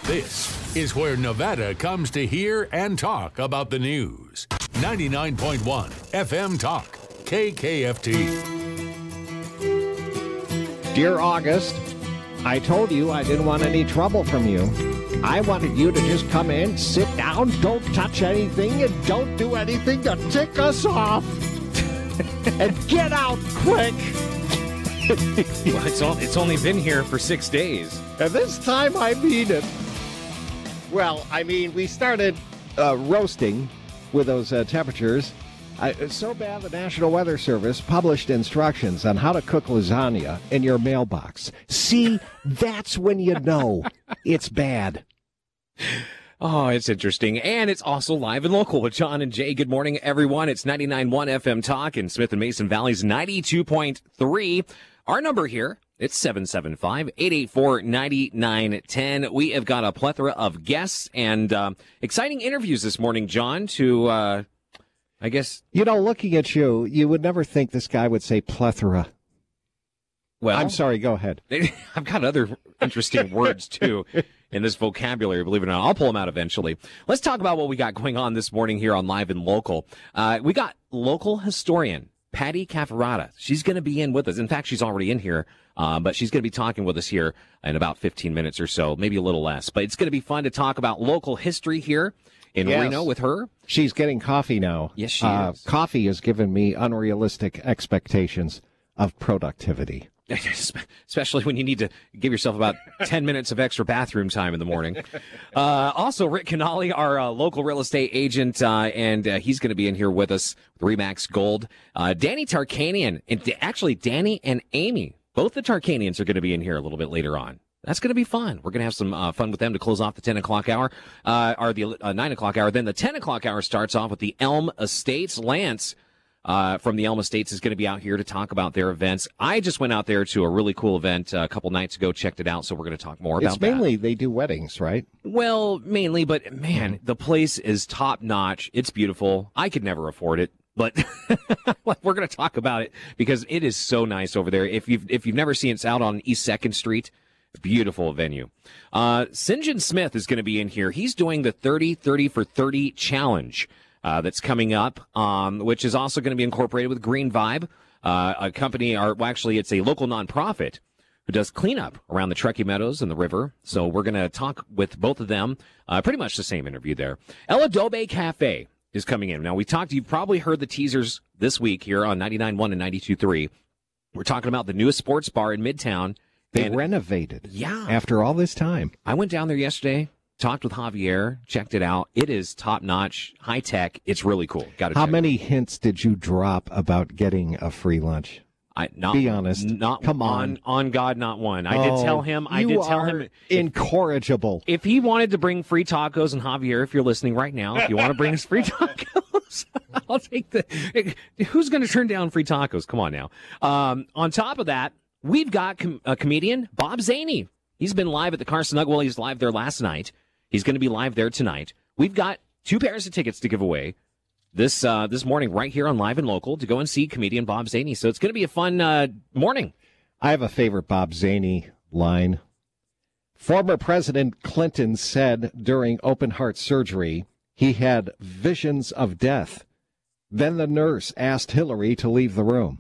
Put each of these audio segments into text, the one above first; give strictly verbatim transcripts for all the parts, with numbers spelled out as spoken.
This is where Nevada comes to hear and talk about the news. ninety-nine point one F M Talk, K K F T. Dear August, I told you I didn't want any trouble from you. I wanted you to just come in, sit down, don't touch anything, and don't do anything to tick us off. And get out quick. Well, it's, all, it's only been here for six days. And this time I mean it. Well, I mean, we started uh, roasting with those uh, temperatures. I, it's so bad the National Weather Service published instructions on how to cook lasagna in your mailbox. See, that's when you know it's bad. Oh, it's interesting. And it's also live and local with John and Jay. Good morning, everyone. It's ninety-nine point one F M Talk in Smith and Mason Valley's ninety-two point three. Our number here, it's seven seven five, eight eight four, nine nine one zero. We have got a plethora of guests and uh, exciting interviews this morning, John, to, uh, I guess... You know, looking at you, you would never think this guy would say plethora. Well, I'm sorry, go ahead. I've got other interesting words, too, in this vocabulary, believe it or not. I'll pull them out eventually. Let's talk about what we got going on this morning here on Live and Local. Uh, we got local historian Patty Cafferata. She's going to be in with us. In fact, she's already in here, uh, but she's going to be talking with us here in about fifteen minutes or so, maybe a little less. But it's going to be fun to talk about local history here in yes. Reno with her. She's getting coffee now. Yes, she uh, is. Coffee has given me unrealistic expectations of productivity. Especially when you need to give yourself about ten minutes of extra bathroom time in the morning. Uh, also, Rick Canali, our uh, local real estate agent, uh, and uh, he's going to be in here with us with Remax Gold. Uh, Danny Tarkanian, and d- actually Danny and Amy, both the Tarkanians are going to be in here a little bit later on. That's going to be fun. We're going to have some uh, fun with them to close off the ten o'clock hour, uh, or the uh, nine o'clock hour. Then the ten o'clock hour starts off with the Elm Estates. Lance Uh, from the Elm Estates is going to be out here to talk about their events. I just went out there to a really cool event uh, a couple nights ago, checked it out, so we're going to talk more about it's mainly that. They do weddings, right? Well, mainly, but man, the place is top notch. It's beautiful. I could never afford it, but we're going to talk about it because it is so nice over there. If you've if you've never seen it, it's out on East Second Street. Beautiful venue. Uh, St. John Smith is going to be in here. He's doing the thirty thirty for thirty challenge. Uh, that's coming up, um, which is also going to be incorporated with Green Vibe, uh, a company, or well, actually, it's a local nonprofit who does cleanup around the Truckee Meadows and the river. So we're going to talk with both of them. Uh, pretty much the same interview there. El Adobe Cafe is coming in. Now, we talked, you've probably heard the teasers this week here on ninety-nine point one and ninety-two point three. We're talking about the newest sports bar in Midtown. They and, renovated. Yeah. After all this time. I went down there yesterday. Talked with Javier, checked it out. It is top-notch, high-tech. It's really cool. Got to How check many it out. hints did you drop about getting a free lunch? I, not, Be honest. Not Come on. on. On God, not one. I oh, did tell him. I you did tell are him. If, incorrigible. if he wanted to bring free tacos, and Javier, if you're listening right now, if you want to bring us free tacos, I'll take the. Who's going to turn down free tacos? Come on now. Um, on top of that, we've got com- a comedian, Bob Zaney. He's been live at the Carson Well, he's live there last night. He's going to be live there tonight. We've got two pairs of tickets to give away this uh, this morning right here on Live and Local to go and see comedian Bob Zaney. So it's going to be a fun uh, morning. I have a favorite Bob Zaney line. Former President Clinton said during open heart surgery he had visions of death. Then the nurse asked Hillary to leave the room.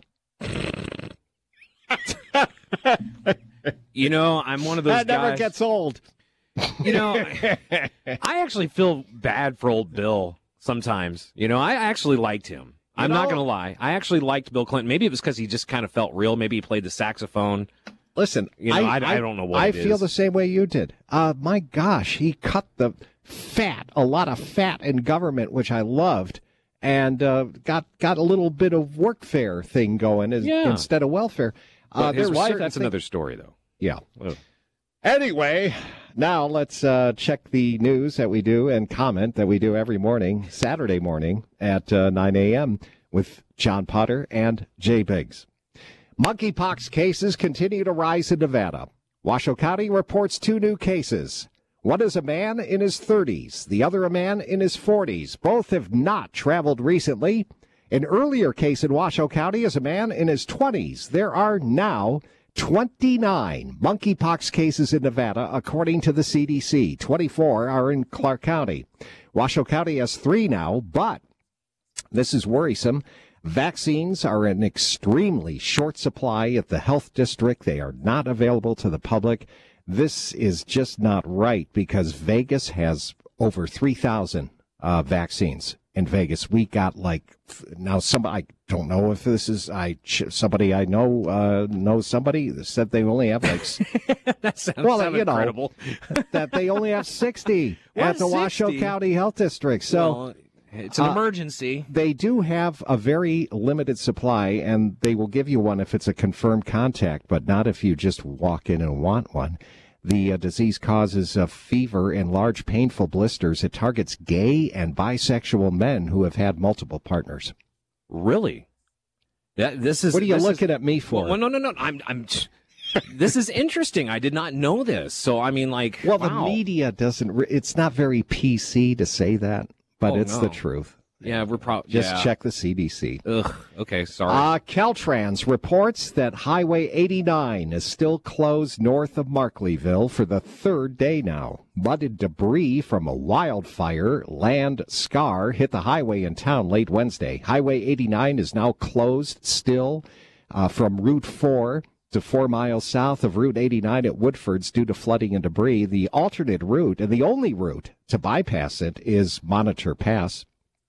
You know, I'm one of those that guys. never gets old. You know, I actually feel bad for old Bill sometimes. You know, I actually liked him. You I'm know, not going to lie. I actually liked Bill Clinton. Maybe it was because he just kind of felt real. Maybe he played the saxophone. Listen, you know, I, I, I don't know what I it feel is. the same way you did. Uh, my gosh, he cut the fat, a lot of fat in government, which I loved, and uh, got got a little bit of workfare thing going as, yeah. instead of welfare. Uh, his wife, that's things, another story, though. Yeah. Ugh. Anyway, now let's uh, check the news that we do and comment that we do every morning, Saturday morning at uh, nine a.m. with John Potter and Jay Biggs. Monkeypox cases continue to rise in Nevada. Washoe County reports two new cases. One is a man in his thirties, the other a man in his forties. Both have not traveled recently. An earlier case in Washoe County is a man in his twenties. There are now twenty-nine monkeypox cases in Nevada, according to the C D C. twenty-four are in Clark County. Washoe County has three now, but this is worrisome. Vaccines are in extremely short supply at the health district. They are not available to the public. This is just not right because Vegas has over three thousand uh, vaccines. In Vegas, we got like now. Somebody, I don't know if this is I somebody I know uh, knows somebody that said they only have like that sounds well, sound you know, incredible. that they only have sixty What, at the Washoe sixty? County Health District. So Well, it's an uh, emergency. they do have a very limited supply, and they will give you one if it's a confirmed contact, but not if you just walk in and want one. The uh, disease causes a fever and large painful blisters. It targets gay and bisexual men who have had multiple partners. Really? Yeah, this is. What are you this looking is, at me for? Well, no, no, no. I'm. I'm. This is interesting. I did not know this. So I mean, like, Well, wow. the media doesn't. Re- it's not very P C to say that, but Oh, it's no. the truth. Yeah, we're probably Just yeah. check the C D C. Ugh. Okay, sorry. Uh, Caltrans reports that Highway eighty-nine is still closed north of Markleeville for the third day now. Mud and debris from a wildfire land scar hit the highway in town late Wednesday. Highway eighty-nine is now closed still uh, from Route four to four miles south of Route eighty-nine at Woodford's due to flooding and debris. The alternate route, and the only route to bypass it, is Monitor Pass.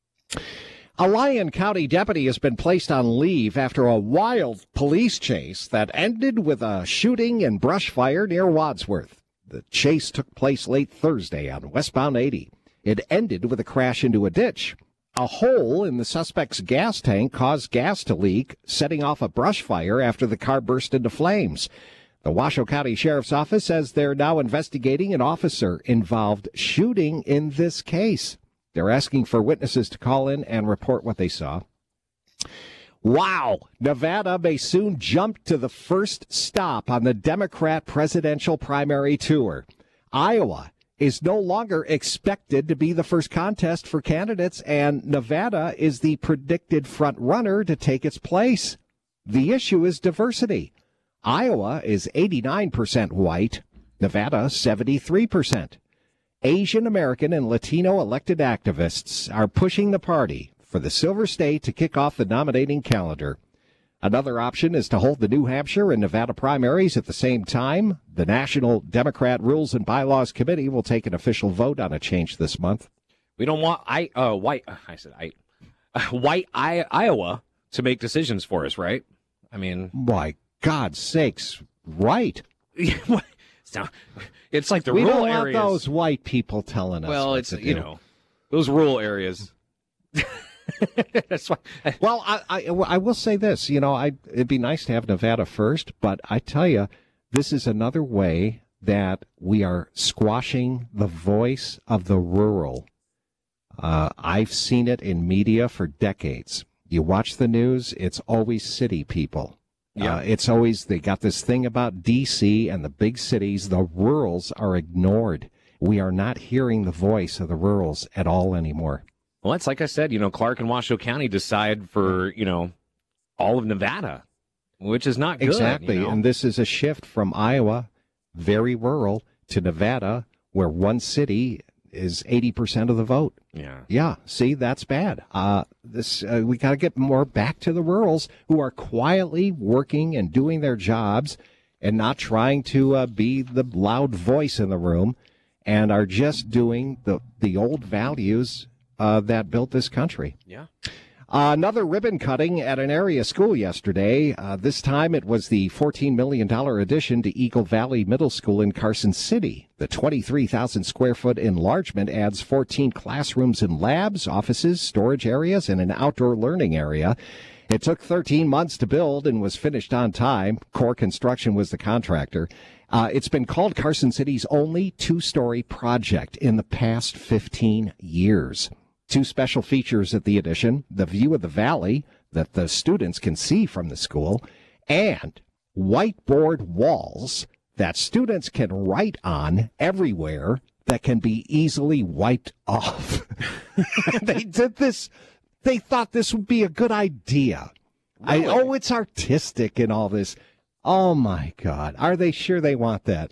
A Lyon County deputy has been placed on leave after a wild police chase that ended with a shooting and brush fire near Wadsworth. The chase took place late Thursday on westbound eighty. It ended with a crash into a ditch. A hole in the suspect's gas tank caused gas to leak, setting off a brush fire after the car burst into flames. The Washoe County Sheriff's Office says they're now investigating an officer-involved shooting in this case. They're asking for witnesses to call in and report what they saw. Wow! Nevada may soon jump to the first stop on the Democrat presidential primary tour. Iowa is no longer expected to be the first contest for candidates, and Nevada is the predicted front runner to take its place. The issue is diversity. Iowa is eighty-nine percent white, Nevada seventy-three percent. Asian American and Latino elected activists are pushing the party for the Silver State to kick off the nominating calendar. Another option is to hold the New Hampshire and Nevada primaries at the same time. The National Democrat Rules and Bylaws Committee will take an official vote on a change this month. we don't want I uh white. I said I, uh, white I, Iowa to make decisions for us, right? I mean, My God's sakes, right? it's, not, it's like the We rural don't want areas. those white people telling us well, what it's to you do. know those rural areas. That's why. Well, I, I, I will say this. You know, I, it'd be nice to have Nevada first, but I tell you, this is another way that we are squashing the voice of the rural. Uh, I've seen it in media for decades. You watch the news, it's always city people. Yeah. Uh, it's always, they got this thing about D C and the big cities. The rurals are ignored. We are not hearing the voice of the rurals at all anymore. Well, it's like I said, you know, Clark and Washoe County decide for, you know, all of Nevada, which is not good. Exactly. You know? And this is a shift from Iowa, very rural, to Nevada, where one city is eighty percent of the vote. Yeah. Yeah. See, that's bad. Uh, this, uh, we got to get more back to the rurals who are quietly working and doing their jobs and not trying to uh, be the loud voice in the room and are just doing the, the old values Uh, that built this country. Yeah. Uh, another ribbon cutting at an area school yesterday. Uh, this time it was the fourteen million dollars addition to Eagle Valley Middle School in Carson City. The twenty-three thousand square foot enlargement adds fourteen classrooms and labs, offices, storage areas, and an outdoor learning area. It took thirteen months to build and was finished on time. Core Construction was the contractor. Uh, it's been called Carson City's only two-story project in the past fifteen years. Two special features at the addition: the view of the valley that the students can see from the school, and whiteboard walls that students can write on everywhere that can be easily wiped off. They did this. They thought this would be a good idea. Really? I, oh, it's artistic and all this. Oh, my God. Are they sure they want that?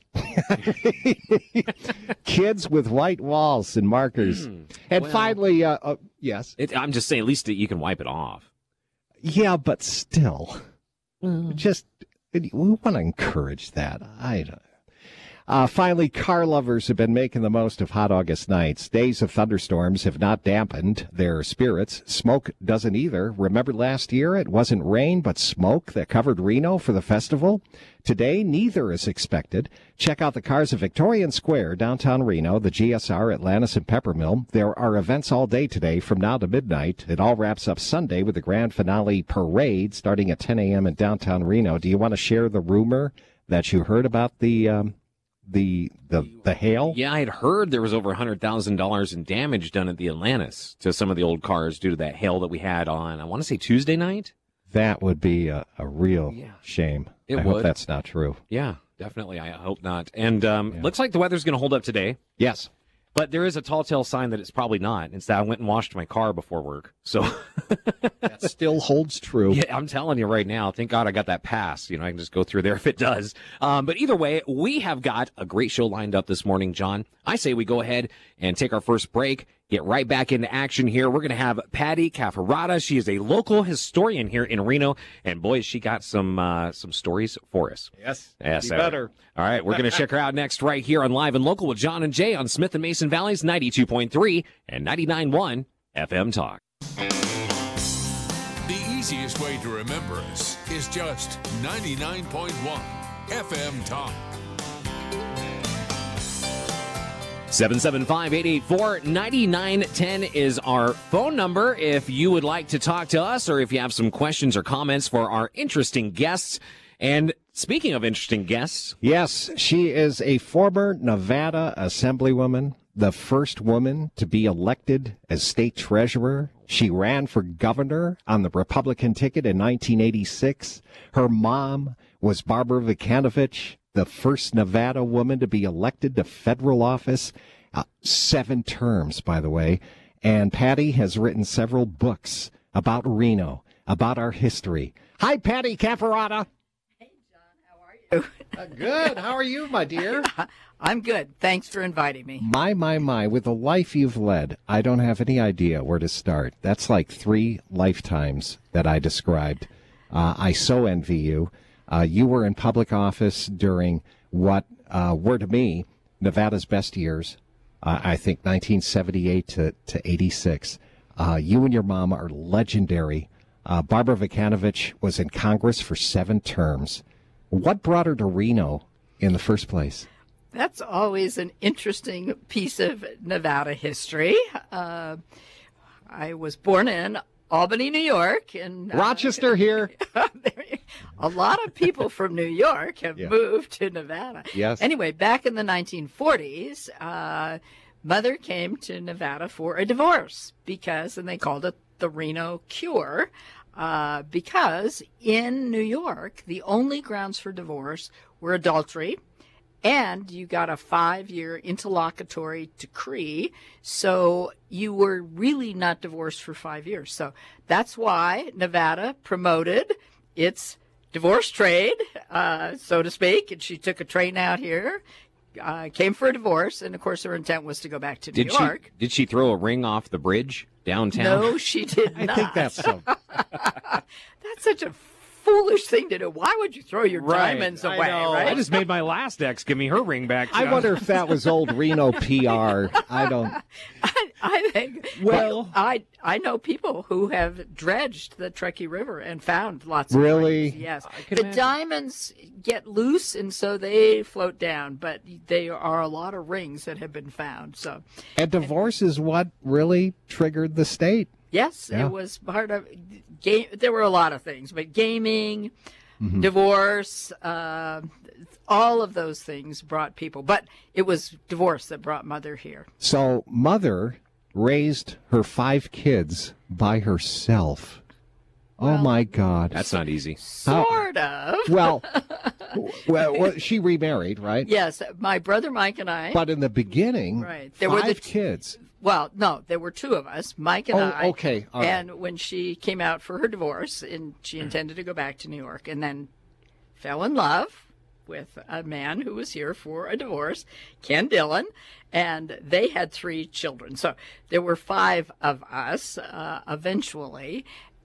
Kids with white walls and markers. Mm, and well, finally, uh, uh, yes. It, I'm just saying, at least you can wipe it off. Yeah, but still. Mm. Just, we want to encourage that. I don't Uh, finally, car lovers have been making the most of hot August nights. Days of thunderstorms have not dampened their spirits. Smoke doesn't either. Remember last year it wasn't rain but smoke that covered Reno for the festival? Today, neither is expected. Check out the cars at Victorian Square, downtown Reno, the G S R, Atlantis, and Peppermill. There are events all day today from now to midnight. It all wraps up Sunday with the grand finale parade starting at ten a.m. in downtown Reno. Do you want to share the rumor that you heard about the... Um, The the the hail? Yeah, I had heard there was over one hundred thousand dollars in damage done at the Atlantis to some of the old cars due to that hail that we had on, I want to say Tuesday night? That would be a, a real yeah. shame. It I would. hope that's not true. Yeah, definitely. I hope not. And um, Yeah. looks like the weather's going to hold up today. Yes. But there is a tall tale sign that it's probably not. It's that I went and washed my car before work. So That still holds true. yeah, I'm telling you right now, thank God I got that pass. You know, I can just go through there if it does. Um, but either way, we have got a great show lined up this morning, John. I say we go ahead and take our first break, get right back into action here. We're going to have Patty Cafferata. She is a local historian here in Reno. And boy, she got some uh, some stories for us. Yes. Yes, You sir. better. All right, we're going to check her out next right here on Live and Local with John and Jay on Smith and Mason Valley's ninety-two point three and ninety-nine point one F M Talk. The easiest way to remember us is just ninety-nine point one F M Talk. seven seven five, eight eight four, nine nine one zero is our phone number if you would like to talk to us or if you have some questions or comments for our interesting guests. And speaking of interesting guests, Yes, she is a former Nevada Assemblywoman, the first woman to be elected as state treasurer. She ran for governor on the Republican ticket in nineteen eighty-six. Her mom was Barbara Vikanovich, the first Nevada woman to be elected to federal office. Uh, seven terms, by the way. And Patty has written several books about Reno, about our history. Hi, Patty Cafferata. Uh, good. How are you, my dear? I'm good. Thanks for inviting me. My, my, my. With the life you've led, I don't have any idea where to start. That's like three lifetimes that I described. Uh, I so envy you. Uh, you were in public office during what uh, were to me Nevada's best years. Uh, I think nineteen seventy-eight to, to eighty-six. Uh, you and your mom are legendary. Uh, Barbara Vikanovich was in Congress for seven terms. What brought her to Reno in the first place? That's always an interesting piece of Nevada history. Uh, I was born in Albany, New York. And uh, Rochester here. a lot of people from New York have Yeah. moved to Nevada. Yes. Anyway, back in the nineteen forties, uh, Mother came to Nevada for a divorce because, and they called it the Reno Cure. Uh, because in New York, the only grounds for divorce were adultery, and you got a five-year interlocutory decree, so you were really not divorced for five years. So that's why Nevada promoted its divorce trade, uh, so to speak, and she took a train out here, uh, came for a divorce, and of course her intent was to go back to New did York. she did she throw a ring off the bridge downtown? No, she did I not. think that's so. That's such a foolish thing to do. Why would you throw your diamonds I away, know. right? I just made my last ex give me her ring back. I John. wonder if that was old Reno P R. I don't. I, I think. Well- I I know people who have dredged the Truckee River and found lots of Really? rings. Yes, can the imagine. diamonds get loose and so they float down, but there are a lot of rings that have been found. So And divorce is what really triggered the state. yes, Yeah. it was part of game. There were a lot of things, but gaming, Mm-hmm. divorce, uh, all of those things brought people. But it was divorce that brought Mother here. So, mother raised her five kids by herself. oh, Well- my God. That's not easy. How- Sort of. Well, well, well, she remarried, right? Yes, my brother Mike and I. But in the beginning, Right. There five were the- kids. Well, no, there were two of us, Mike and Oh, I. okay, all right. And when she came out for her divorce, and she intended to go back to New York, and then fell in love with a man who was here for a divorce, Ken Dillon, and they had three children. So there were five of us uh, eventually.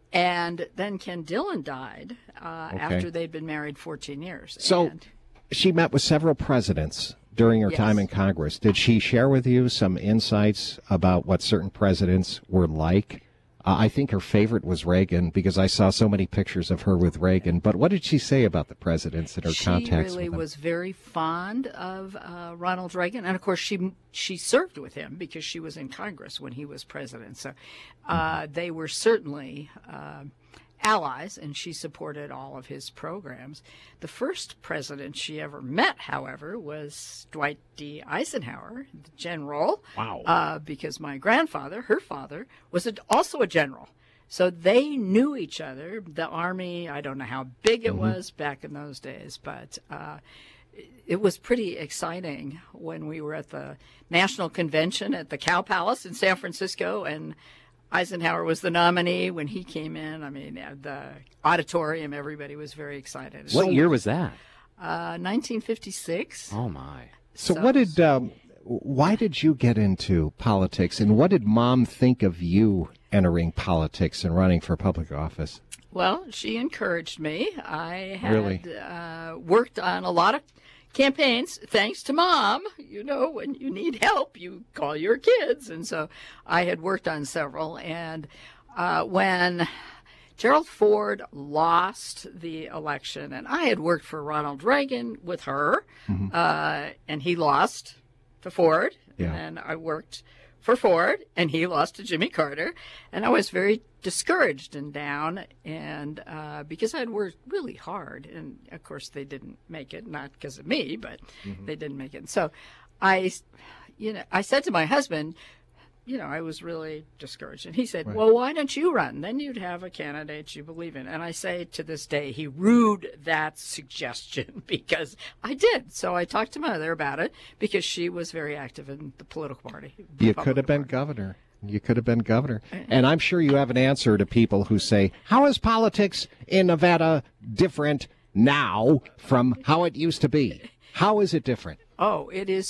And then Ken Dillon died uh, Okay. after they'd been married fourteen years. So and, she met with several presidents during her Yes. time in Congress. Did she share with you some insights about what certain presidents were like? Uh, I think her favorite was Reagan because I saw so many pictures of her with Reagan. But what did she say about the presidents and her she contacts really with them? was very fond of uh, Ronald Reagan, and of course she she served with him because she was in Congress when he was president. So uh, Mm-hmm. they were certainly uh, allies, and she supported all of his programs. The first president she ever met, however, was Dwight D. Eisenhower, the general. Wow. Uh, because my grandfather, her father, was a, also a general. So they knew each other. The Army, I don't know how big it was back in those days, but uh, it, it was pretty exciting when we were at the National Convention at the Cow Palace in San Francisco, and Eisenhower was the nominee when he came in. I mean, at the auditorium, everybody was very excited. What year was that? Uh, nineteen fifty-six. Oh, my. So, what did, um, why did you get into politics, and what did Mom think of you entering politics and running for public office? Well, she encouraged me. I had Really? uh, worked on a lot of campaigns thanks to Mom. You know, when you need help, you call your kids. And so I had worked on several. And uh, when Gerald Ford lost the election, and I had worked for Ronald Reagan with her, uh, and he lost to Ford. Yeah. And I worked for Ford, and he lost to Jimmy Carter. And I was very discouraged and down, and uh, because I'd worked really hard, and of course they didn't make it, not because of me, but they didn't make it. And so I, you know, I said to my husband, you know, I was really discouraged. And he said, Right. well, why don't you run? Then you'd have a candidate you believe in. And I say to this day, he rued that suggestion because I did. So I talked to my mother about it because she was very active in the political party. You could have been Republican Party. governor. You could have been governor. And I'm sure you have an answer to people who say, how is politics in Nevada different now from how it used to be? How is it different? Oh, it is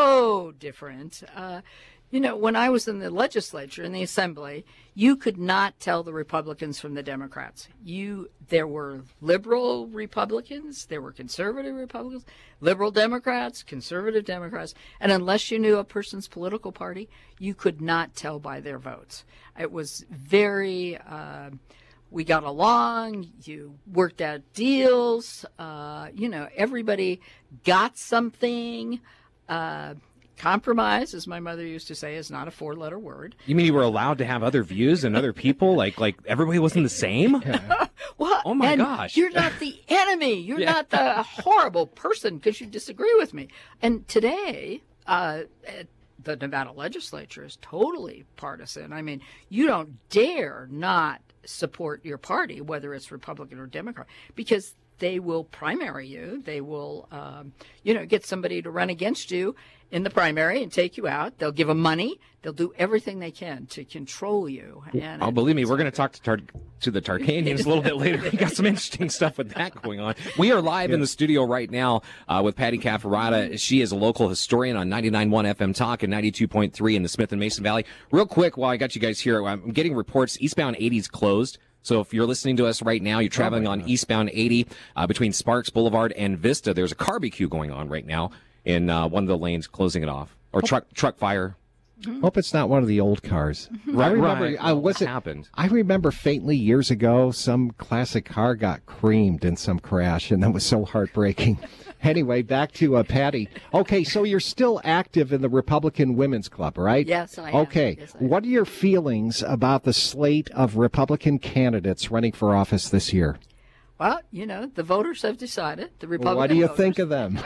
so different. Uh, you know, when I was in the legislature, in the assembly, you could not tell the Republicans from the Democrats. You, there were liberal Republicans, there were conservative Republicans, liberal Democrats, conservative Democrats, and unless you knew a person's political party, you could not tell by their votes. It was very, uh, we got along, you worked out deals, uh, you know, everybody got something. Uh, compromise, as my mother used to say, is not a four-letter word. You mean you were allowed to have other views and other people? Like, like everybody wasn't the same? Well, Oh, my and gosh. You're not the enemy. You're Yeah. not the horrible person because you disagree with me. And today, uh, the Nevada legislature is totally partisan. I mean, you don't dare not support your party, whether it's Republican or Democrat, because they will primary you. They will, um, you know, get somebody to run against you in the primary and take you out. They'll give them money. They'll do everything they can to control you. And Oh, believe me, we're going to talk to Tar- to the Tarkanians a little bit later. We got some interesting stuff with that going on. We are live in the studio right now uh, with Patty Cafferata. She is a local historian on ninety-nine point one F M Talk and ninety-two point three in the Smith and Mason Valley. Real quick, while I got you guys here, I'm getting reports eastbound eighty is closed. So if you're listening to us right now, you're traveling my on God. eastbound eighty uh, between Sparks Boulevard and Vista. There's a barbecue going on right now in uh, one of the lanes, closing it off, or truck truck fire. Hope it's not one of the old cars. Right, I remember, right. I was What's it, happened? I remember faintly years ago, some classic car got creamed in some crash, and that was so heartbreaking. Anyway, back to uh, Patty. Okay, so you're still active in the Republican Women's Club, right? Yes, I am. Okay, Yes, I am. what are your feelings about the slate of Republican candidates running for office this year? Well, you know, the voters have decided. The Republican What do you voters. think of them?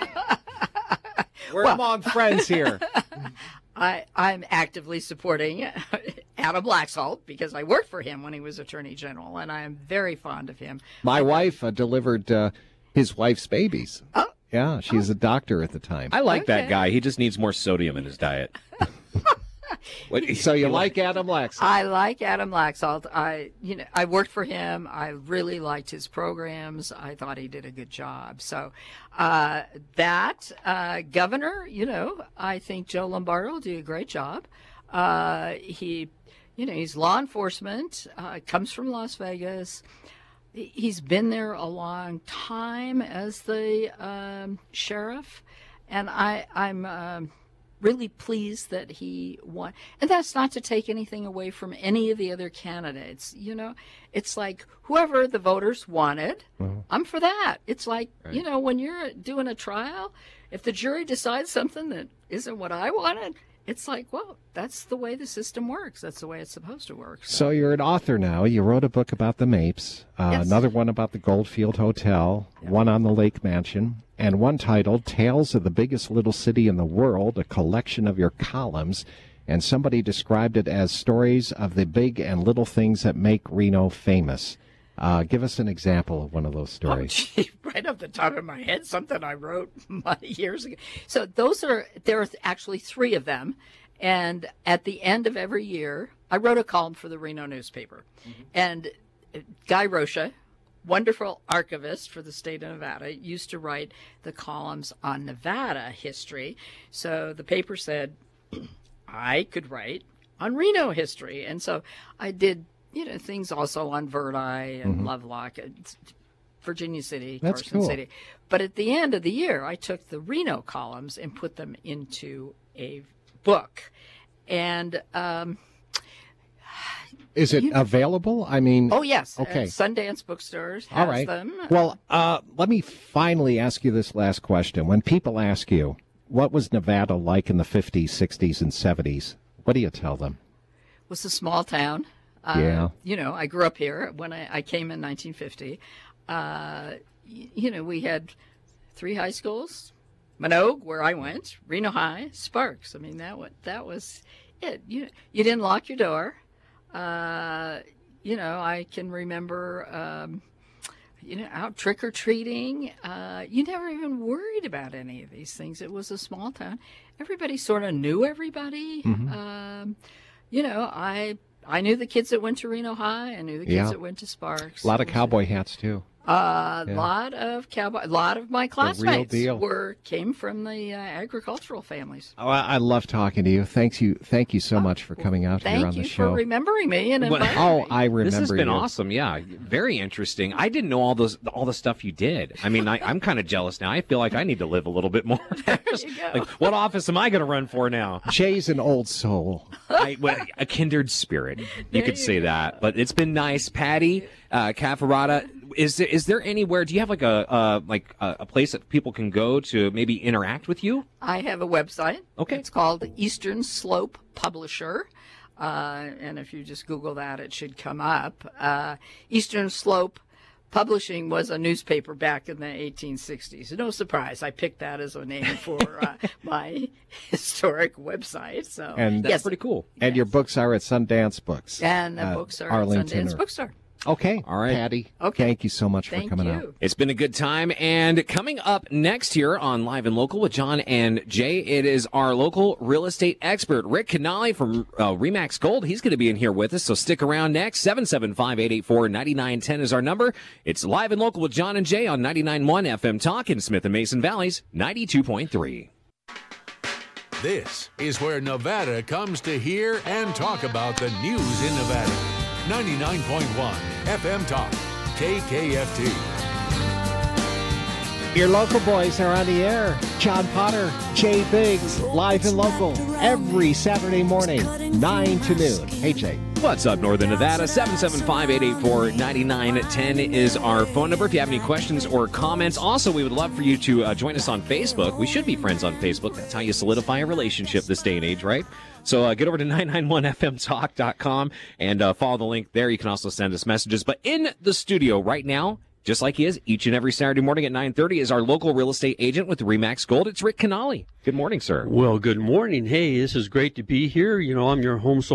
We're among friends here. I, I'm actively supporting Adam Laxalt because I worked for him when he was Attorney General, and I am very fond of him. My wife uh, delivered uh, his wife's babies. Oh. Yeah, she's a doctor at the time. I like that Okay. guy. He just needs more sodium in his diet. What, So you like Adam Lax? I like Adam Laxalt. I, you know, I worked for him. I really liked his programs. I thought he did a good job. So, uh, that, uh, governor, you know, I think Joe Lombardo will do a great job. Uh, he, you know, he's law enforcement, uh, comes from Las Vegas. He's been there a long time as the um, sheriff, and I, I'm um, really pleased that he won. And that's not to take anything away from any of the other candidates. You know, it's like whoever the voters wanted, mm-hmm. I'm for that. It's like, right. you know, when you're doing a trial, if the jury decides something that isn't what I wanted, it's like, well, that's the way the system works. That's the way it's supposed to work. So, so you're an author now. You wrote a book about the Mapes, uh, yes. another one about the Goldfield Hotel, yeah. one on the Lake Mansion, and one titled Tales of the Biggest Little City in the World, a collection of your columns. And somebody described it as stories of the big and little things that make Reno famous. Uh, give us an example of one of those stories. Oh, gee, right off the top of my head, something I wrote years ago. So those are, there are actually three of them. And at the end of every year, I wrote a column for the Reno newspaper. Mm-hmm. And Guy Rocha, wonderful archivist for the state of Nevada, used to write the columns on Nevada history. So the paper said I could write on Reno history. And so I did, you know, things also on Verdi and mm-hmm. Lovelock, Virginia City, That's Carson cool. City. But at the end of the year, I took the Reno columns and put them into a book. And um, is it you, available? I mean, oh yes, okay. Uh, Sundance Bookstores has All right. them. Well, uh, let me finally ask you this last question. When people ask you, what was Nevada like in the fifties, sixties, and seventies? What do you tell them? It was a small town. Uh, yeah. You know, I grew up here when I, I came in nineteen fifty. Uh, you, you know, we had three high schools, Minogue, where I went, Reno High, Sparks. I mean, that was, that was it. You, you didn't lock your door. Uh, you know, I can remember, um, you know, out trick-or-treating. Uh, you never even worried about any of these things. It was a small town. Everybody sort of knew everybody. Mm-hmm. Um, you know, I... I knew the kids that went to Reno High. I knew the kids yeah. that went to Sparks. A lot of cowboy hats, too. A uh, yeah. lot of cowboy. A lot of my classmates deal. were came from the uh, agricultural families. Oh, I, I love talking to you. Thanks you. Thank you so oh, much for coming out thank here on you the show. for remembering me and inviting oh, me. I remember. This has been you. awesome. Yeah, very interesting. I didn't know all those all the stuff you did. I mean, I, I'm kind of jealous now. I feel like I need to live a little bit more. Just, you go. Like, what office am I going to run for now? Jay's an old soul. I, well, a kindred spirit. You There could you say go. that. But it's been nice, Patty uh, Cafferata. Is there, is there anywhere? Do you have like a uh, like a, a place that people can go to maybe interact with you? I have a website. Okay. It's called Eastern Slope Publisher. Uh, and if you just Google that, it should come up. Uh, Eastern Slope Publishing was a newspaper back in the eighteen sixties. No surprise, I picked that as a name for uh, my historic website. So And That's yes, pretty cool. And your books are at Sundance Books. and the uh, books are Arlington at Sundance or- Bookstore. Okay. All right. Patty. Okay. Thank you so much Thank for coming you. out. It's been a good time. And coming up next here on Live and Local with John and Jay, it is our local real estate expert, Rick Canali from uh, Remax Gold. He's going to be in here with us, so stick around next. seven seven five, eight eight four, nine nine one zero is our number. It's Live and Local with John and Jay on ninety-nine point one F M Talk in Smith and Mason Valleys, ninety-two point three. This is where Nevada comes to hear and talk about the news in Nevada. ninety-nine point one F M Talk, K K F T. Your local boys are on the air. John Potter, Jay Biggs, live and local every Saturday morning, nine to noon. Hey, Jay. What's up, Northern Nevada? seven seven five, eight eight four, nine nine one zero is our phone number if you have any questions or comments. Also, we would love for you to uh, join us on Facebook. We should be friends on Facebook. That's how you solidify a relationship this day and age, right? So uh, get over to nine nine one F M talk dot com and uh, follow the link there. You can also send us messages. But in the studio right now, just like he is each and every Saturday morning at nine thirty, is our local real estate agent with Remax Gold. It's Rick Canali. Good morning, sir. Well, good morning. Hey, this is great to be here. You know, I'm your home sold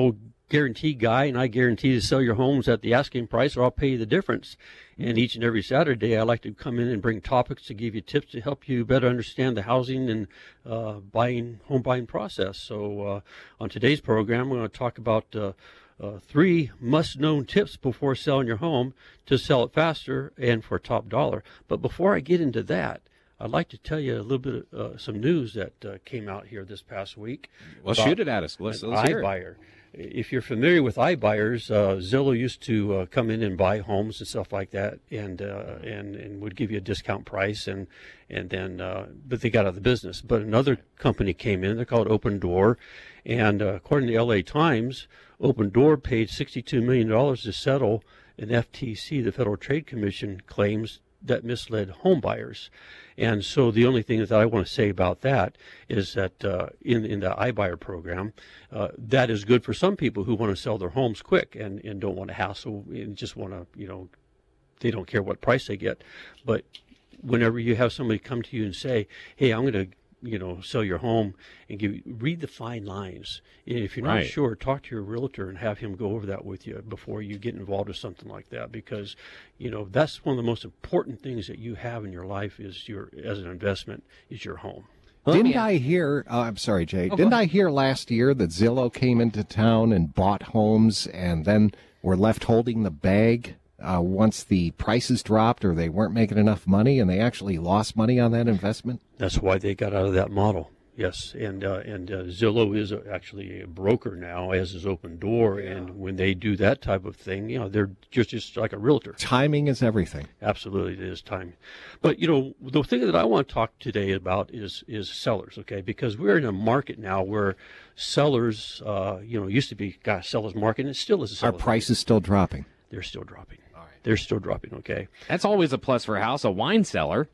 guarantee guy, and I guarantee to sell your homes at the asking price, or I'll pay you the difference. And each and every Saturday, I like to come in and bring topics to give you tips to help you better understand the housing and uh, buying home buying process. So uh, on today's program, we're going to talk about uh, uh, three must-know tips before selling your home to sell it faster and for top dollar. But before I get into that, I'd like to tell you a little bit of uh, some news that uh, came out here this past week. Well, shoot it at us. Let's, let's hear it. iBuyer. If you're familiar with iBuyers, uh, Zillow used to uh, come in and buy homes and stuff like that, and uh, and and would give you a discount price, and and then uh, but they got out of the business. But another company came in. They're called Open Door, and uh, according to the L A Times, Open Door paid sixty-two million dollars to settle an F T C, the Federal Trade Commission, claims that misled home buyers. And so the only thing that I want to say about that is that uh, in, in the iBuyer program, uh, that is good for some people who want to sell their homes quick and, and don't want to hassle and just want to, you know, they don't care what price they get. But whenever you have somebody come to you and say, hey, I'm going to, you know, sell your home, and give, read the fine lines. And if you're not Right. sure, talk to your realtor and have him go over that with you before you get involved with something like that, because, you know, that's one of the most important things that you have in your life is your, as an investment, is your home. Didn't I hear, uh, I'm sorry, Jay, didn't I hear last year that Zillow came into town and bought homes and then were left holding the bag uh, once the prices dropped or they weren't making enough money, and they actually lost money on that investment? That's why they got out of that model. Yes, and uh, and uh, Zillow is actually a broker now, as is Open Door, yeah. And when they do that type of thing, you know, they're just just like a realtor. Timing is everything. Absolutely, it is timing. But you know, the thing that I want to talk today about is is sellers, okay? Because we're in a market now where sellers, uh, you know, used to be gosh, sellers market, and it still is a seller's Are prices still dropping? They're still dropping. All right, they're still dropping. Okay, That's always a plus for a house. A wine cellar.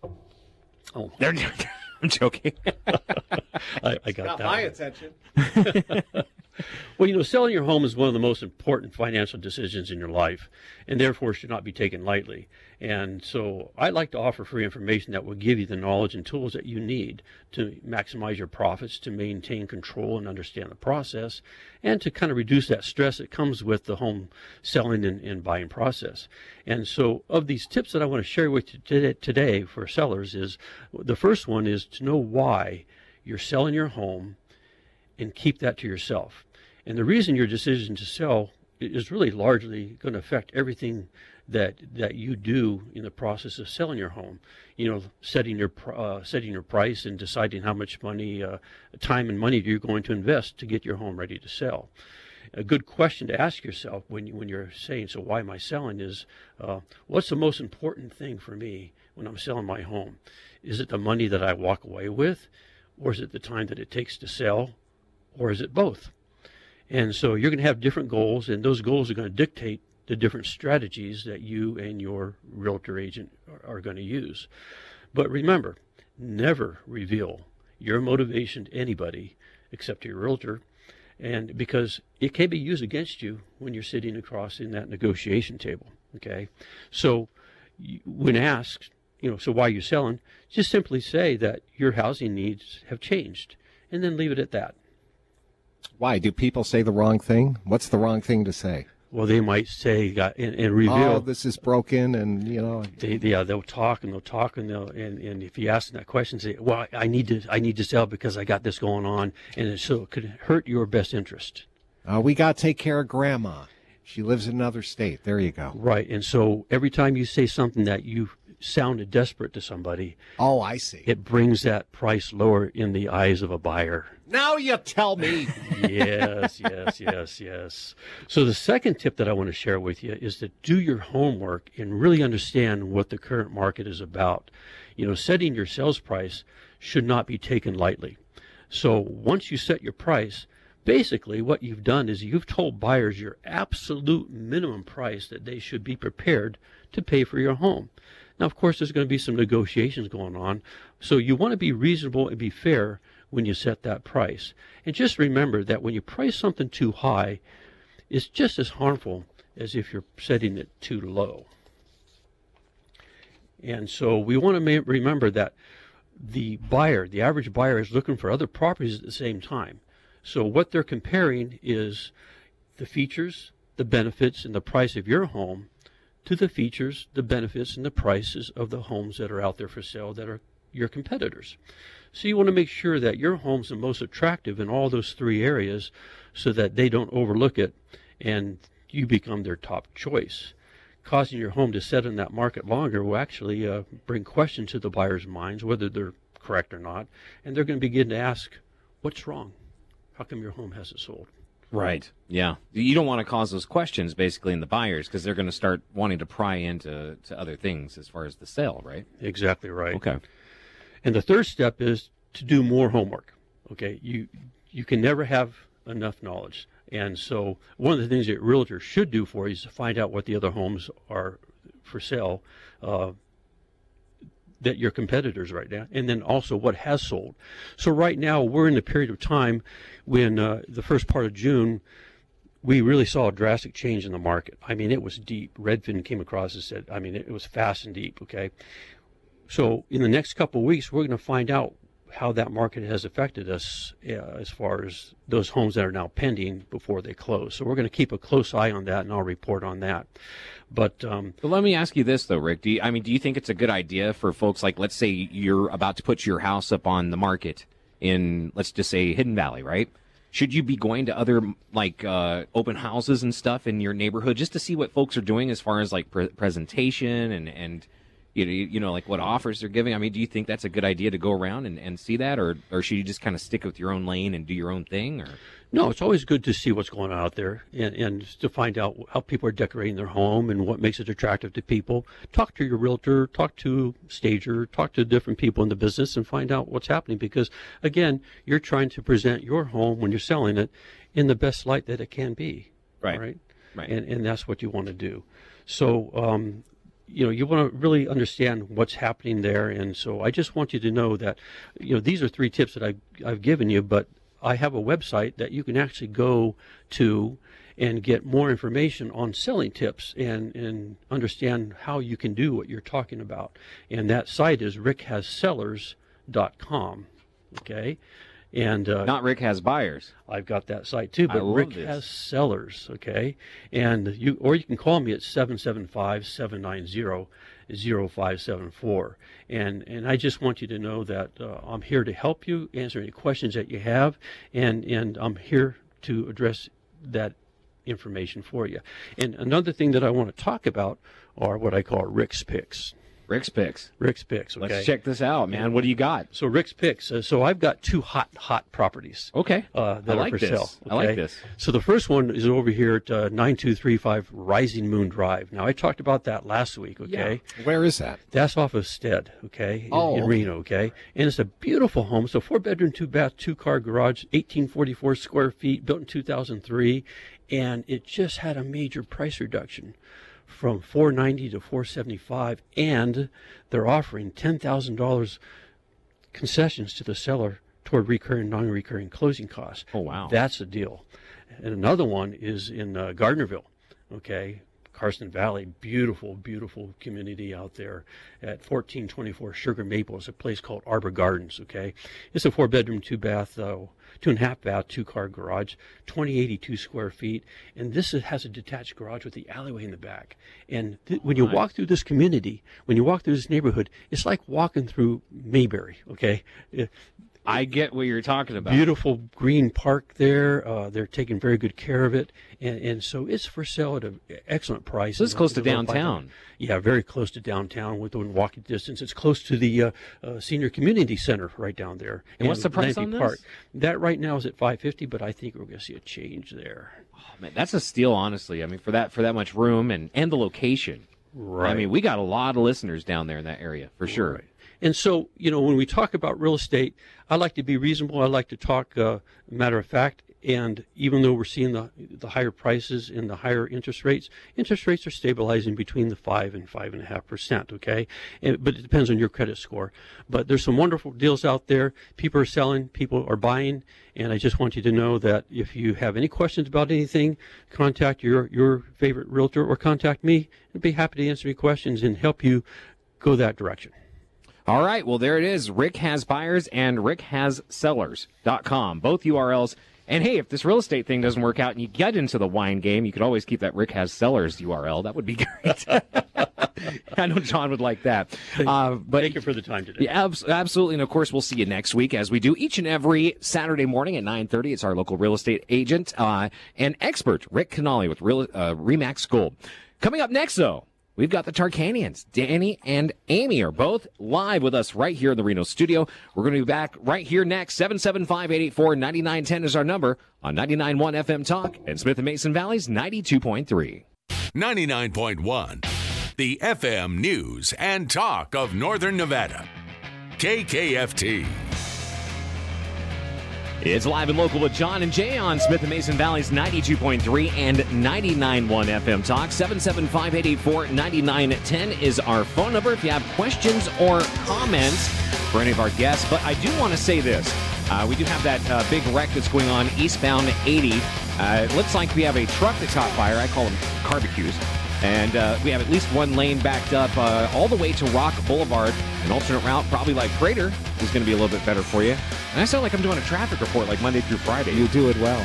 oh, They're, I'm joking. I, I got that. my attention. Well, you know, selling your home is one of the most important financial decisions in your life, and therefore should not be taken lightly. And so I like to offer free information that will give you the knowledge and tools that you need to maximize your profits, to maintain control and understand the process, and to kind of reduce that stress that comes with the home selling and, and buying process. And so of these tips that I want to share with you today for sellers is, the first one is to know why you're selling your home and keep that to yourself. And the reason your decision to sell is really largely going to affect everything that that you do in the process of selling your home. You know, setting your uh, setting your price and deciding how much money, uh, time and money you're going to invest to get your home ready to sell. A good question to ask yourself when you, when you're saying, so why am I selling, is uh, what's the most important thing for me when I'm selling my home? Is it the money that I walk away with, or is it the time that it takes to sell, or is it both? And so you're going to have different goals, and those goals are going to dictate the different strategies that you and your realtor agent are, are going to use. But remember, never reveal your motivation to anybody except to your realtor, and because it can be used against you when you're sitting across in that negotiation table. Okay, so when asked, you know, so why are you selling? Just simply say that your housing needs have changed, and then leave it at that. Why? Do people say the wrong thing? What's the wrong thing to say? Well, they might say uh, and, and reveal. Oh, this is broken, and you know. They, they, yeah, they'll talk and they'll talk and they'll and, and if you ask them that question, say, well, I need to I need to sell because I got this going on, and it, so it could hurt your best interest. Uh, we got to take care of Grandma. She lives in another state. There you go. Right, and so every time you say something that you sounded desperate to somebody, oh, I see, it brings that price lower in the eyes of a buyer. Now you tell me. Yes, yes, yes, yes. So the second tip that I want to share with you is to do your homework and really understand what the current market is about. You know, setting your sales price should not be taken lightly. So once you set your price, basically what you've done is you've told buyers your absolute minimum price that they should be prepared to pay for your home. Now, of course, there's going to be some negotiations going on, so you want to be reasonable and be fair when you set that price. And just remember that when you price something too high, it's just as harmful as if you're setting it too low. And so we want to remember that the buyer, the average buyer, is looking for other properties at the same time. So what they're comparing is the features, the benefits, and the price of your home to the features, the benefits, and the prices of the homes that are out there for sale that are your competitors. So you want to make sure that your home's the most attractive in all those three areas so that they don't overlook it and you become their top choice. Causing your home to set in that market longer will actually uh, bring questions to the buyer's minds, whether they're correct or not, and they're going to begin to ask, what's wrong? How come your home hasn't sold? Right. Yeah. You don't want to cause those questions basically in the buyers because they're going to start wanting to pry into to other things as far as the sale, right? Exactly right. Okay. And the third step is to do more homework. Okay. You you can never have enough knowledge. And so one of the things that realtors should do for you is to find out what the other homes are for sale uh, that your competitors right now, and then also what has sold. So right now we're in a period of time when uh, the first part of June, we really saw a drastic change in the market. I mean, it was deep. Redfin came across and said, I mean, it was fast and deep, okay? So in the next couple of weeks, we're going to find out how that market has affected us uh, as far as those homes that are now pending before they close. So we're going to keep a close eye on that, and I'll report on that. But um, But let me ask you this, though, Rick. Do you, I mean, do you think it's a good idea for folks like, let's say you're about to put your house up on the market in, let's just say, Hidden Valley, right? Should you be going to other, like, uh, open houses and stuff in your neighborhood just to see what folks are doing as far as, like, pre- presentation and, and you know, you know, like what offers they're giving? I mean, do you think that's a good idea to go around and, and see that, or, or should you just kind of stick with your own lane and do your own thing? Or no, it's always good to see what's going on out there and, and to find out how people are decorating their home and what makes it attractive to people. Talk to your realtor, talk to stager, talk to different people in the business and find out what's happening because, again, you're trying to present your home when you're selling it in the best light that it can be. Right. Right. Right. And, and that's what you want to do. So, um, you know, you want to really understand what's happening there. And so I just want you to know that, you know, these are three tips that I've, I've given you, but I have a website that you can actually go to and get more information on selling tips and, and understand how you can do what you're talking about. And that site is rick has sellers dot com. Okay. And uh, not Rick Has Buyers. I've got that site too, I but love Rick this. Has Sellers, okay? And you, or you can call me at seven seven five, seven nine zero, zero five seven four. And and I just want you to know that uh, I'm here to help you, answer any questions that you have, and and I'm here to address that information for you. And another thing that I want to talk about are what I call Rick's Picks. Rick's Picks. Rick's Picks, okay? Let's check this out, man. What do you got? So Rick's Picks. Uh, so I've got two hot, hot properties. Okay. Uh, that I like are for this. sale. I like okay? this. So the first one is over here at uh, nine two three five Rising Moon Drive. Now, I talked about that last week, okay? Where is that? That's off of Stead, okay, in, Oh, in okay. Reno, okay? And it's a beautiful home. It's a four-bedroom, two-bath, two-car garage, eighteen forty-four square feet, built in two thousand three, and it just had a major price reduction from four ninety to four seventy-five, and they're offering ten thousand dollars concessions to the seller toward recurring, non-recurring closing costs. Oh, wow. That's a deal. And another one is in uh, Gardnerville, okay? Carson Valley, beautiful, beautiful community out there at fourteen twenty-four Sugar Maple. It's a place called Arbor Gardens, okay? It's a four-bedroom, two-bath, uh, two-and-a-half bath, two-car garage, twenty eighty-two square feet. And this is, has a detached garage with the alleyway in the back. And th- when you Nice. walk through this community, when you walk through this neighborhood, it's like walking through Mayberry, okay? Uh, I get what you're talking about. Beautiful green park there. Uh, they're taking very good care of it, and, and so it's for sale at an excellent price. So it's close to It's about downtown. Yeah, very close to downtown within walking distance. It's close to the uh, uh, senior community center right down there. And what's the price Lampy on this? Park. That right now is at five fifty, but I think we're going to see a change there. Oh, man, that's a steal, honestly. I mean, for that for that much room and, and the location. Right. I mean, we got a lot of listeners down there in that area, for sure. Right. And so, you know, when we talk about real estate, I like to be reasonable. I like to talk uh, matter of fact. And even though we're seeing the the higher prices and the higher interest rates, interest rates are stabilizing between the five and five and a half percent. Okay, and, but it depends on your credit score. But there's some wonderful deals out there. People are selling, people are buying, and I just want you to know that if you have any questions about anything, contact your your favorite realtor or contact me. I'd be happy to answer your questions and help you go that direction. All right, well, there it is. Rick Has Buyers and rick has sellers dot com, both U R Ls. And hey, if this real estate thing doesn't work out and you get into the wine game, you could always keep that Rick Has Cellars U R L. That would be great. I know John would like that. Uh, but Thank you for the time today. Yeah, abs- absolutely. And of course, we'll see you next week as we do each and every Saturday morning at nine thirty. It's our local real estate agent uh, and expert, Rick Canali with Real, uh, Remax Gold. Coming up next, though, we've got the Tarkanians. Danny and Amy are both live with us right here in the Reno studio. We're going to be back right here next. seven seven five, eight eight four, nine nine one zero is our number on ninety-nine point one F M Talk and Smith and Mason Valley's ninety-two point three. ninety-nine point one, the F M News and Talk of Northern Nevada. K K F T. It's live and local with John and Jay on Smith and Mason Valley's ninety-two point three and ninety-nine point one F M Talk. seven seven five, eight eight four, nine nine one zero is our phone number if you have questions or comments for any of our guests. But I do want to say this. Uh, we do have that uh, big wreck that's going on eastbound eighty. Uh, it looks like we have a truck that caught fire. I call them barbecues. And uh, we have at least one lane backed up uh, all the way to Rock Boulevard. An alternate route, probably like Crater, is going to be a little bit better for you. And I sound like I'm doing a traffic report like Monday through Friday. You do it well.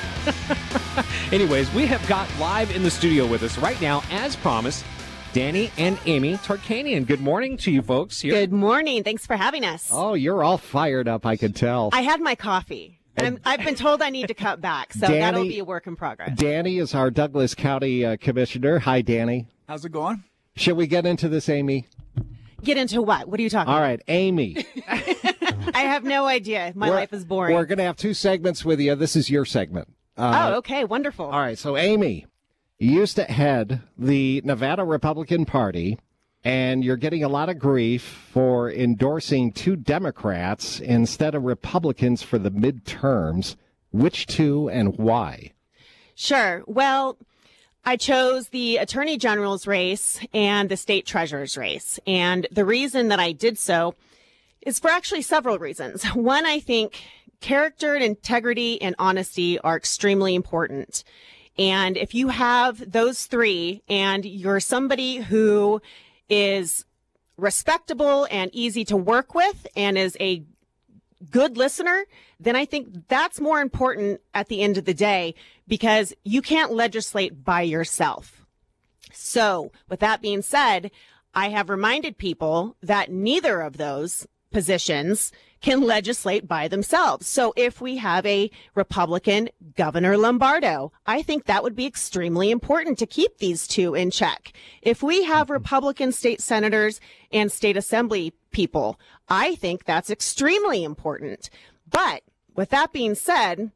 Anyways, we have got live in the studio with us right now, as promised, Danny and Amy Tarkanian. Good morning to you folks here. Good morning. Thanks for having us. Oh, you're all fired up, I can tell. I had my coffee. And I'm, I've been told I need to cut back, so Danny, that'll be a work in progress. Danny is our Douglas County uh, Commissioner. Hi, Danny. How's it going? Should we get into this, Amy? Get into what? What are you talking All about? right, Amy. I have no idea. My We're- life is boring. We're going to have two segments with you. This is your segment. Uh, oh, okay. Wonderful. All right, so Amy, you used to head the Nevada Republican Party, and you're getting a lot of grief for endorsing two Democrats instead of Republicans for the midterms. Which two and why? Sure. Well, I chose the Attorney General's race and the State Treasurer's race. And the reason that I did so is for actually several reasons. One, I think character and integrity and honesty are extremely important. And if you have those three and you're somebody who is respectable and easy to work with and is a good listener, then I think that's more important at the end of the day, because you can't legislate by yourself. So with that being said, I have reminded people that neither of those positions can legislate by themselves. So if we have a Republican Governor Lombardo, I think that would be extremely important to keep these two in check. If we have Republican state senators and state assembly people, I think that's extremely important. But with that being said,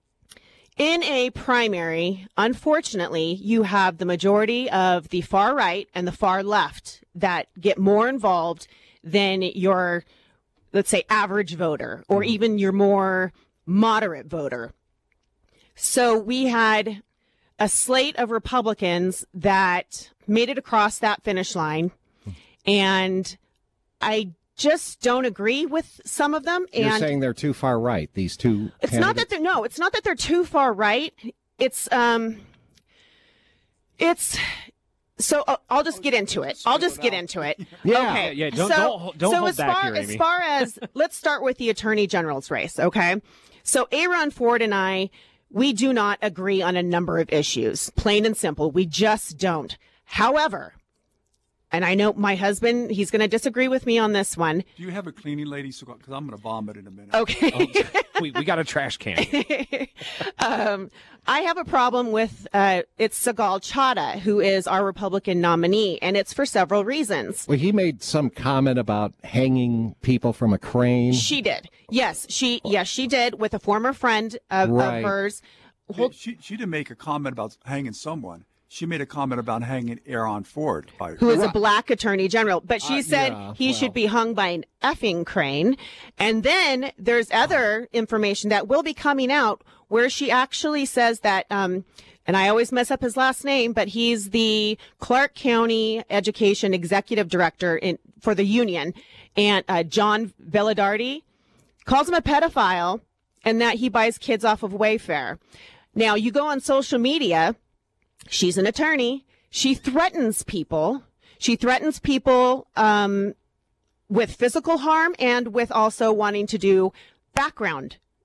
in a primary, unfortunately, you have the majority of the far right and the far left that get more involved than your, let's say, average voter or even your more moderate voter. So we had a slate of Republicans that made it across that finish line, and I just don't agree with some of them. You're and saying they're too far right, these two It's not that they're, no, it's not that they're too far right. It's, um, it's, so uh, I'll just get into it. I'll just get into it. Yeah. Okay. Yeah, don't- so, don't- don't so hold as back far, here, as Amy. far as, let's start with the Attorney General's race, okay? So Aaron Ford and I, we do not agree on a number of issues. Plain and simple. We just don't. However, and I know my husband, he's going to disagree with me on this one. Do you have a cleaning lady? Because I'm going to vomit in a minute. Okay. we, we got a trash can. um, I have a problem with uh, it's Sigal Chadha, who is our Republican nominee, and it's for several reasons. Well, he made some comment about hanging people from a crane. She did. Yes, she yes, she did with a former friend of, Right. of hers. She, she, she didn't make a comment about hanging someone. She made a comment about hanging Aaron Ford. By Who is a black attorney general, but she Uh, said yeah, he well. should be hung by an effing crane. And then there's other information that will be coming out where she actually says that, um, and I always mess up his last name, but he's the Clark County Education Executive Director in, for the union, and uh, John Velladardi calls him a pedophile and that he buys kids off of Wayfair. Now, you go on social media. She's an attorney. She threatens people. She threatens people um, with physical harm and with also wanting to do background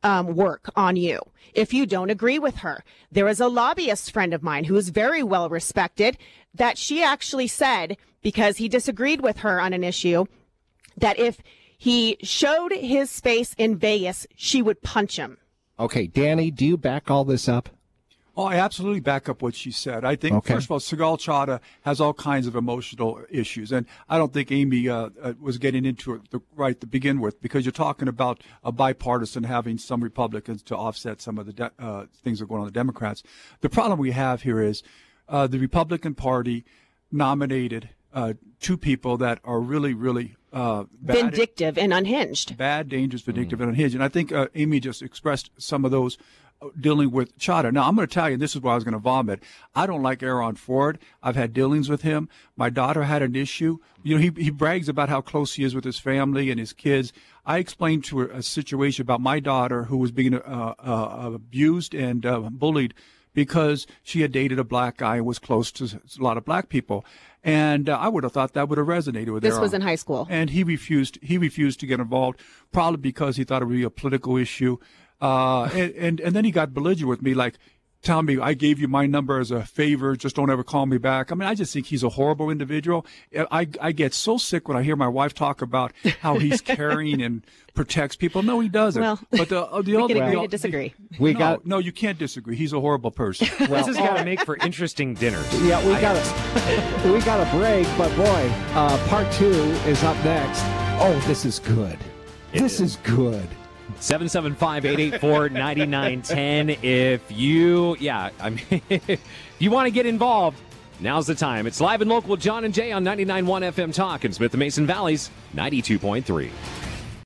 um, work on you if you don't agree with her. There is a lobbyist friend of mine who is very well respected that she actually said, because he disagreed with her on an issue, that if he showed his face in Vegas, she would punch him. Okay, Danny, do you back all this up? Oh, I absolutely back up what she said. I think, Okay. first of all, Sigal Chadha has all kinds of emotional issues. And I don't think Amy uh, uh, was getting into it the, right to begin with, because you're talking about a bipartisan having some Republicans to offset some of the de- uh, things that are going on with the Democrats. The problem we have here is uh, the Republican Party nominated uh, two people that are really, really uh, bad. Vindictive and unhinged. Bad, dangerous, vindictive, and unhinged. And I think uh, Amy just expressed some of those dealing with Chadha. Now, I'm going to tell you, and this is where I was going to vomit. I don't like Aaron Ford. I've had dealings with him. My daughter had an issue. You know, he, he brags about how close he is with his family and his kids. I explained to her a situation about my daughter who was being uh, uh, abused and uh, bullied because she had dated a black guy and was close to a lot of black people. And uh, I would have thought that would have resonated with This Aaron. was in high school. And he refused. He refused to get involved, probably because he thought it would be a political issue. Uh, and, and, and then he got belligerent with me, like, telling me, I gave you my number as a favor, just don't ever call me back. I mean, I just think he's a horrible individual. I, I get so sick when I hear my wife talk about how he's caring and protects people. No, he doesn't. Well, but the, uh, the we other, can agree the, to disagree. We no, got no, you can't disagree. He's a horrible person. This has got to make for interesting dinners. yeah, we I- got a, we got a break, but boy, uh, part two is up next. Oh, this is good. This is good. seven seven five, eight eight four, nine nine one zero. If you, yeah, I mean, if you want to get involved, now's the time. It's live and local, John and Jay on ninety-nine point one F M Talk and Smith and Mason Valley's ninety-two point three.